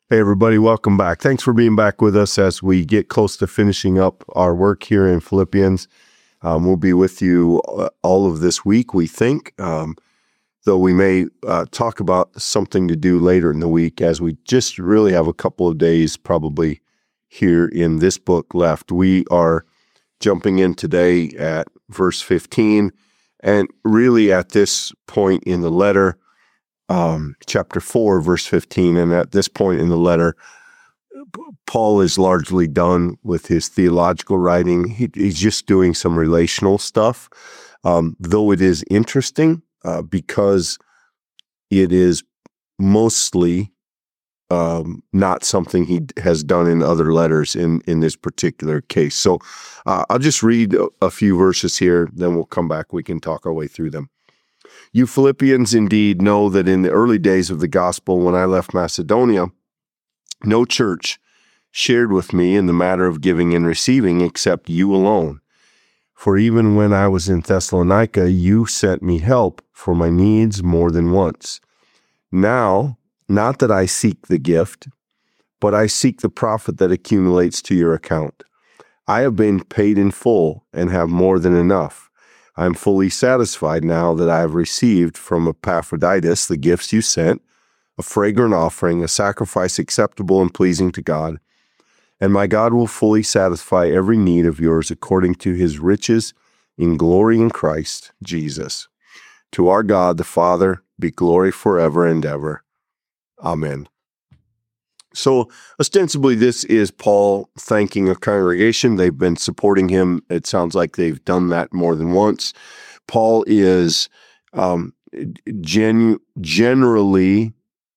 Hey, everybody, welcome back. Thanks for being back with us as we get close to finishing up our work here in Philippians. We'll be with you all of this week, we think, though we may talk about something to do later in the week as we just really have a couple of days probably here in this book left. We are jumping in today at verse 15, and really at this point in the letter, chapter 4, verse 15, and at this point in the letter, Paul is largely done with his theological writing. He's just doing some relational stuff, though it is interesting because it is mostly not something he has done in other letters in this particular case. So I'll just read a few verses here, then we'll come back. We can talk our way through them. You Philippians indeed know that in the early days of the gospel, when I left Macedonia, no church shared with me in the matter of giving and receiving except you alone. For even when I was in Thessalonica, you sent me help for my needs more than once. Now, not that I seek the gift, but I seek the profit that accumulates to your account. I have been paid in full and have more than enough. I am fully satisfied now that I have received from Epaphroditus the gifts you sent, a fragrant offering, a sacrifice acceptable and pleasing to God. And my God will fully satisfy every need of yours according to his riches in glory in Christ Jesus. To our God, the Father, be glory forever and ever. Amen. So ostensibly, this is Paul thanking a congregation. They've been supporting him. It sounds like they've done that more than once. Paul is generally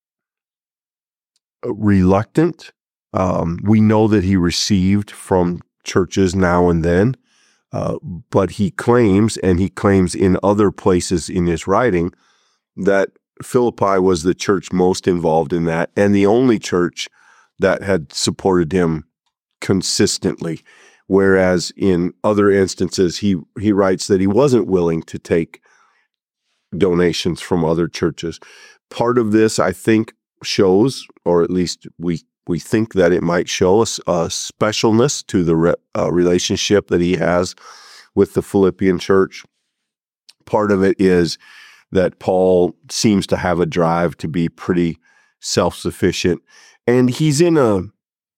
reluctant. We know that he received from churches now and then, but he claims, and he claims in other places in his writing, that Philippi was the church most involved in that, and the only church that had supported him consistently. Whereas in other instances, he writes that he wasn't willing to take donations from other churches. Part of this, I think, shows, or at least we think that it might show us a specialness to the relationship that he has with the Philippian church. Part of it is that Paul seems to have a drive to be pretty self-sufficient, and he's in an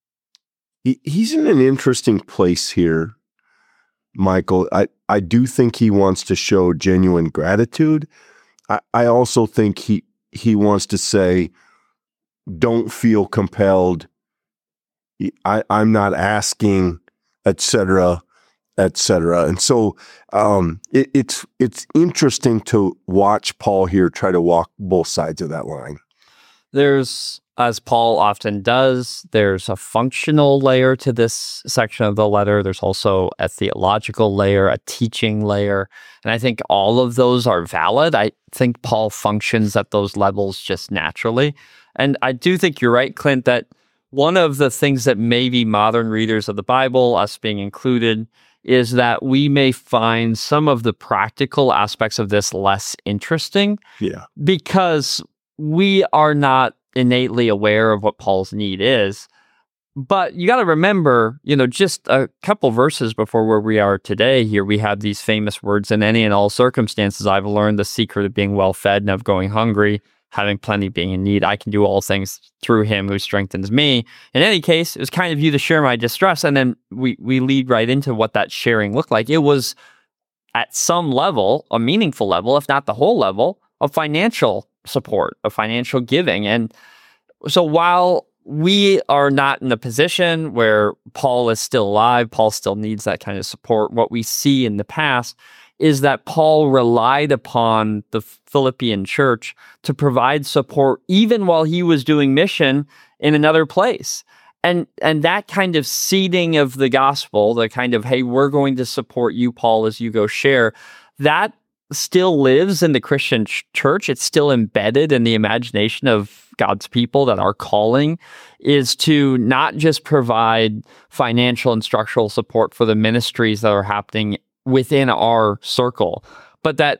interesting place here, Michael. I do think he wants to show genuine gratitude. I also think he wants to say, don't feel compelled. I'm not asking, etc., etc. And so it's interesting to watch Paul here try to walk both sides of that line. There's, as Paul often does, there's a functional layer to this section of the letter. There's also a theological layer, a teaching layer. And I think all of those are valid. I think Paul functions at those levels just naturally. And I do think you're right, Clint, that one of the things that maybe modern readers of the Bible, us being included, is that we may find some of the practical aspects of this less interesting. Yeah. Because we are not innately aware of what Paul's need is. But you got to remember, just a couple verses before where we are today here, we have these famous words, in any and all circumstances, I've learned the secret of being well fed and of going hungry, having plenty, being in need. I can do all things through him who strengthens me. In any case, it was kind of you to share my distress. And then we lead right into what that sharing looked like. It was at some level, a meaningful level, if not the whole level, of financial support, of financial giving. And so while we are not in a position where Paul is still alive, Paul still needs that kind of support, what we see in the past is that Paul relied upon the Philippian church to provide support even while he was doing mission in another place. And that kind of seeding of the gospel, the kind of, hey, we're going to support you, Paul, as you go share, that still lives in the Christian church. It's still embedded in the imagination of God's people, that our calling is to not just provide financial and structural support for the ministries that are happening within our circle, but that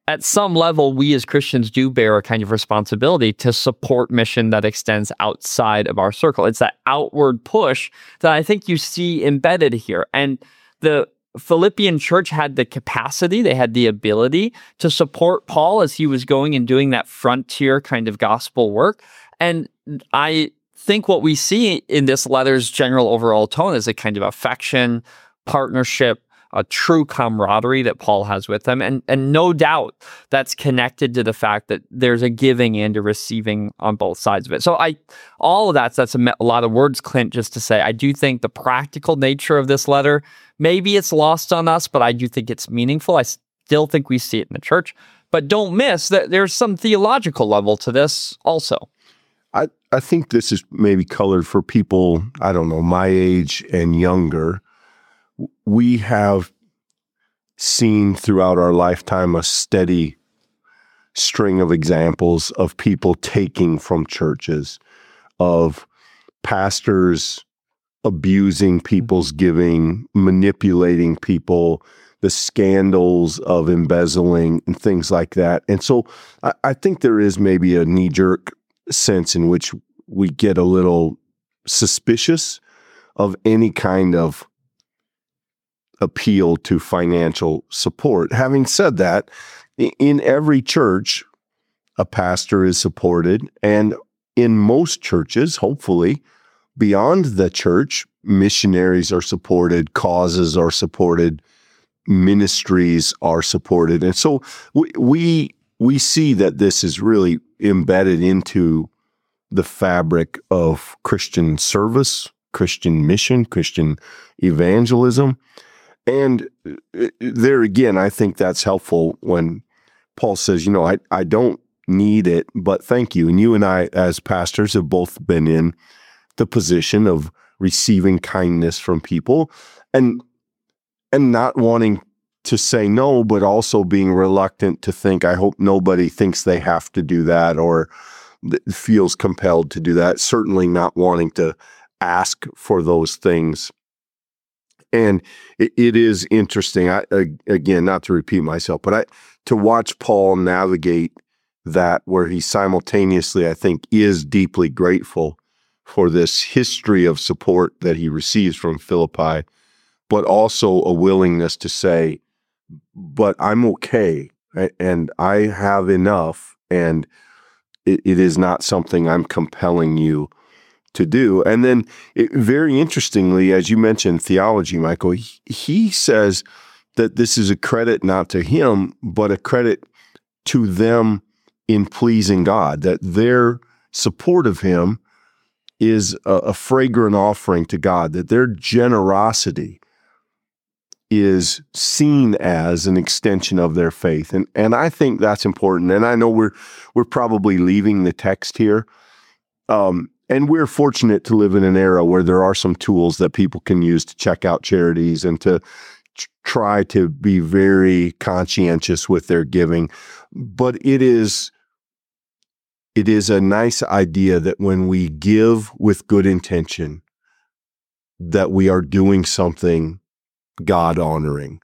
at some level, we as Christians do bear a kind of responsibility to support mission that extends outside of our circle. It's that outward push that I think you see embedded here. And the Philippian church had the capacity, they had the ability to support Paul as he was going and doing that frontier kind of gospel work. And I think what we see in this letter's general overall tone is a kind of affection, partnership, a true camaraderie that Paul has with them. And no doubt that's connected to the fact that there's a giving and a receiving on both sides of it. So all of that's a lot of words, Clint, just to say, I do think the practical nature of this letter, maybe it's lost on us, but I do think it's meaningful. I still think we see it in the church. But don't miss that there's some theological level to this also. I think this is maybe colored for people, I don't know, my age and younger. We have seen throughout our lifetime a steady string of examples of people taking from churches, of pastors abusing people's giving, manipulating people, the scandals of embezzling and things like that. And so I think there is maybe a knee-jerk sense in which we get a little suspicious of any kind of appeal to financial support. Having said that, in every church, a pastor is supported, and in most churches, hopefully, beyond the church, missionaries are supported, causes are supported, ministries are supported. And so we see that this is really embedded into the fabric of Christian service, Christian mission, Christian evangelism. And there again, I think that's helpful when Paul says, I don't need it, but thank you. And you and I, as pastors, have both been in the position of receiving kindness from people and not wanting to say no, but also being reluctant to think, I hope nobody thinks they have to do that or feels compelled to do that. Certainly not wanting to ask for those things. And it is interesting, again, not to repeat myself, but to watch Paul navigate that, where he simultaneously, I think, is deeply grateful for this history of support that he receives from Philippi, but also a willingness to say, but I'm okay, and I have enough, and it is not something I'm compelling you to do. And then very interestingly, as you mentioned theology, Michael, he says that this is a credit not to him, but a credit to them in pleasing God, that their support of him is a fragrant offering to God, that their generosity is seen as an extension of their faith. And I think that's important. And I know we're probably leaving the text here. And we're fortunate to live in an era where there are some tools that people can use to check out charities and to try to be very conscientious with their giving. But it is a nice idea that when we give with good intention, that we are doing something God-honoring,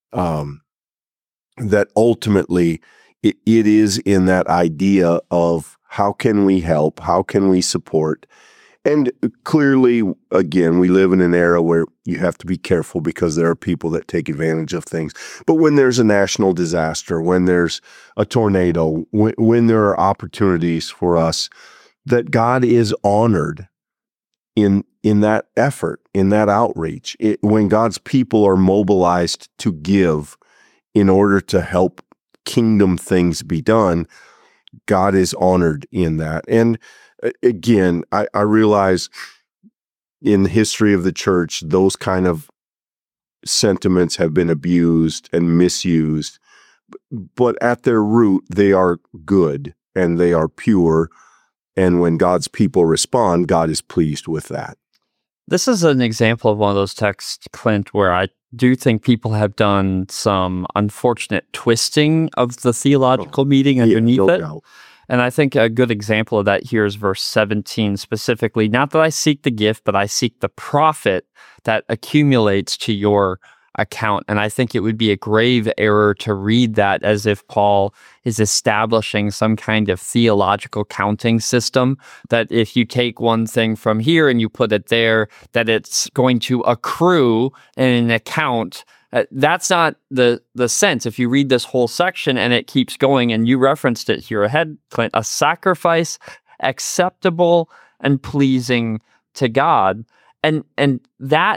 that ultimately it is in that idea of how can we help, how can we support. And clearly, again, we live in an era where you have to be careful because there are people that take advantage of things. But when there's a national disaster, when there's a tornado, when there are opportunities for us, that God is honored in that effort, in that outreach. When God's people are mobilized to give in order to help kingdom things be done, God is honored in that. And again, I realize in the history of the church, those kind of sentiments have been abused and misused, but at their root, they are good and they are pure. And when God's people respond, God is pleased with that. This is an example of one of those texts, Clint, where I do think people have done some unfortunate twisting of the theological meaning underneath it. Doubt. And I think a good example of that here is verse 17 specifically. Not that I seek the gift, but I seek the profit that accumulates to your account. And I think it would be a grave error to read that as if Paul is establishing some kind of theological counting system, that if you take one thing from here and you put it there, that it's going to accrue in an account. That's not the sense. If you read this whole section and it keeps going, and you referenced it here ahead, Clint, a sacrifice acceptable and pleasing to God. And that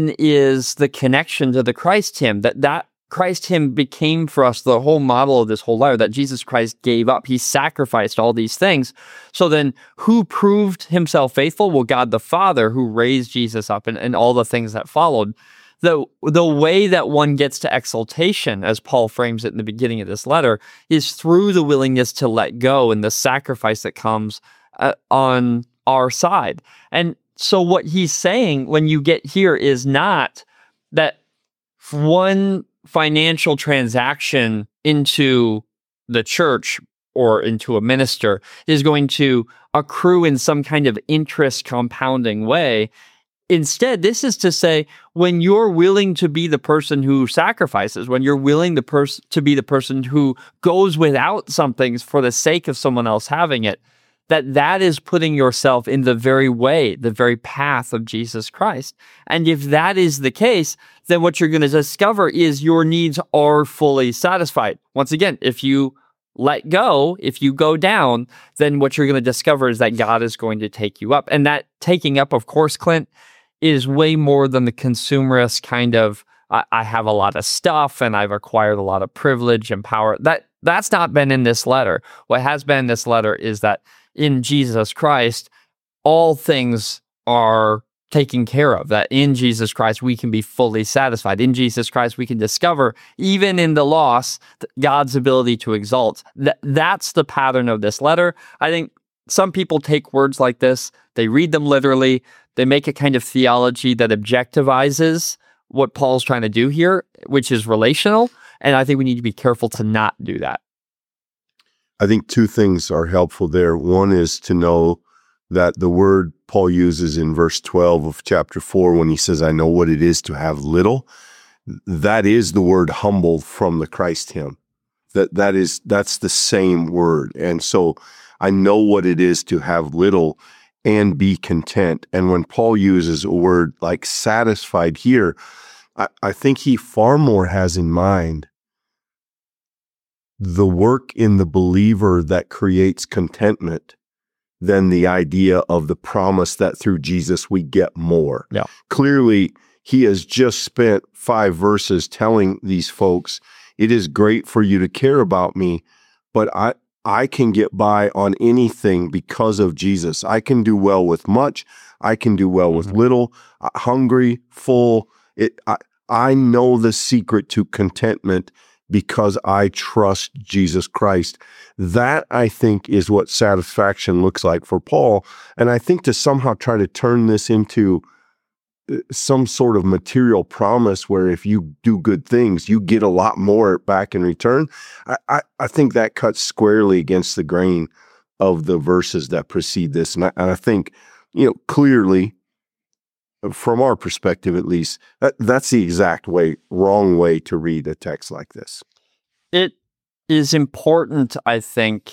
is the connection to the Christ hymn, that Christ hymn became for us the whole model of this whole letter, that Jesus Christ gave up. He sacrificed all these things. So then who proved himself faithful? Well, God the Father, who raised Jesus up, and all the things that followed. The way that one gets to exaltation, as Paul frames it in the beginning of this letter, is through the willingness to let go and the sacrifice that comes on our side. And so what he's saying when you get here is not that one financial transaction into the church or into a minister is going to accrue in some kind of interest compounding way. Instead, this is to say, when you're willing to be the person who sacrifices, when you're willing to be the person who goes without something for the sake of someone else having it, that is putting yourself in the very way, the very path of Jesus Christ. And if that is the case, then what you're going to discover is your needs are fully satisfied. Once again, if you let go, if you go down, then what you're going to discover is that God is going to take you up. And that taking up, of course, Clint, is way more than the consumerist kind of, I have a lot of stuff and I've acquired a lot of privilege and power. That's not been in this letter. What has been in this letter is that in Jesus Christ, all things are taken care of, that in Jesus Christ, we can be fully satisfied. In Jesus Christ, we can discover, even in the loss, God's ability to exalt. That's the pattern of this letter. I think some people take words like this, they read them literally, they make a kind of theology that objectivizes what Paul's trying to do here, which is relational. And I think we need to be careful to not do that. I think two things are helpful there. One is to know that the word Paul uses in verse 12 of chapter 4, when he says, I know what it is to have little, that is the word humble from the Christ hymn. That's the same word. And so I know what it is to have little and be content. And when Paul uses a word like satisfied here, I think he far more has in mind the work in the believer that creates contentment than the idea of the promise that through Jesus we get more. Yeah. Clearly, he has just spent 5 verses telling these folks, it is great for you to care about me, but I can get by on anything because of Jesus. I can do well with much. I can do well with little, hungry, full. I know the secret to contentment because I trust Jesus Christ. That, I think, is what satisfaction looks like for Paul. And I think to somehow try to turn this into some sort of material promise where if you do good things, you get a lot more back in return, I think that cuts squarely against the grain of the verses that precede this. And I think, clearly, from our perspective at least, that's the exact wrong way to read a text like this. It is important, I think,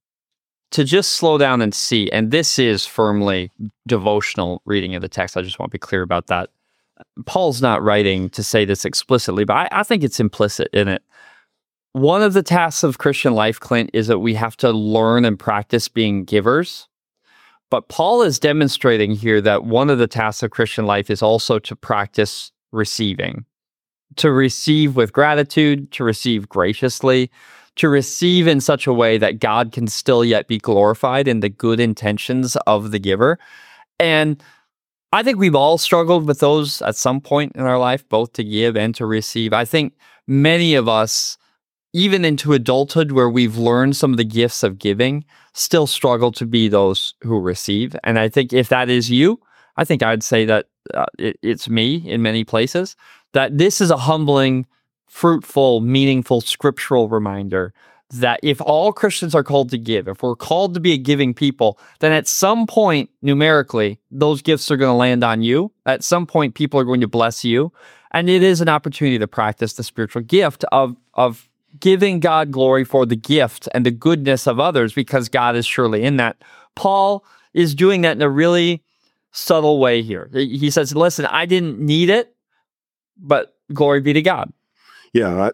to just slow down and see, and this is firmly devotional reading of the text. I just want to be clear about that. Paul's not writing to say this explicitly, but I think it's implicit in it. One of the tasks of Christian life, Clint, is that we have to learn and practice being givers. But Paul is demonstrating here that one of the tasks of Christian life is also to practice receiving, to receive with gratitude, to receive graciously, to receive in such a way that God can still yet be glorified in the good intentions of the giver. And I think we've all struggled with those at some point in our life, both to give and to receive. I think many of us, even into adulthood where we've learned some of the gifts of giving, still struggle to be those who receive. And I think if that is you, I think I'd say that it's me in many places, that this is a humbling, fruitful, meaningful, scriptural reminder that if all Christians are called to give, if we're called to be a giving people, then at some point, numerically, those gifts are going to land on you. At some point, people are going to bless you. And it is an opportunity to practice the spiritual gift of giving God glory for the gift and the goodness of others, because God is surely in that. Paul is doing that in a really subtle way here. He says, listen, I didn't need it, but glory be to God. Yeah,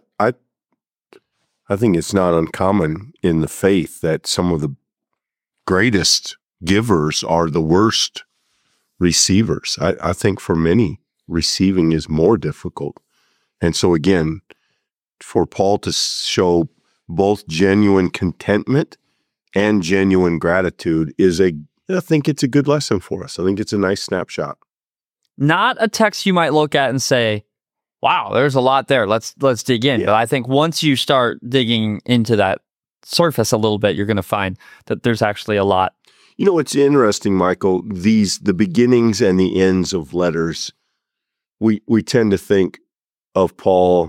I think it's not uncommon in the faith that some of the greatest givers are the worst receivers. I think for many, receiving is more difficult. And so again, for Paul to show both genuine contentment and genuine gratitude I think it's a good lesson for us. I think it's a nice snapshot. Not a text you might look at and say, wow, there's a lot there. Let's dig in. Yeah. But I think once you start digging into that surface a little bit, you're going to find that there's actually a lot. You know, it's interesting, Michael, the beginnings and the ends of letters, we tend to think of Paul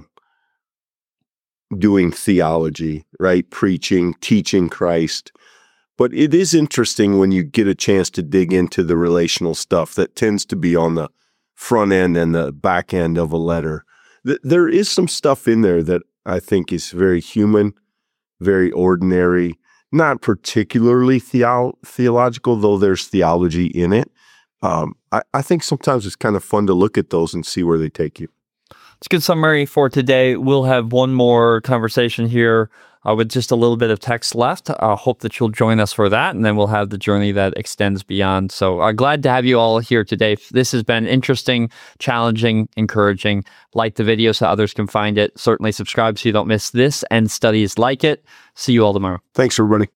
doing theology, right? Preaching, teaching Christ. But it is interesting when you get a chance to dig into the relational stuff that tends to be on the front end and the back end of a letter. There is some stuff in there that I think is very human, very ordinary, not particularly theological, though there's theology in it. I think sometimes it's kind of fun to look at those and see where they take you. It's a good summary for today. We'll have one more conversation here with just a little bit of text left. I hope that you'll join us for that, and then we'll have the journey that extends beyond. So glad to have you all here today. This has been interesting, challenging, encouraging. Like the video so others can find it. Certainly subscribe so you don't miss this and studies like it. See you all tomorrow. Thanks, everybody.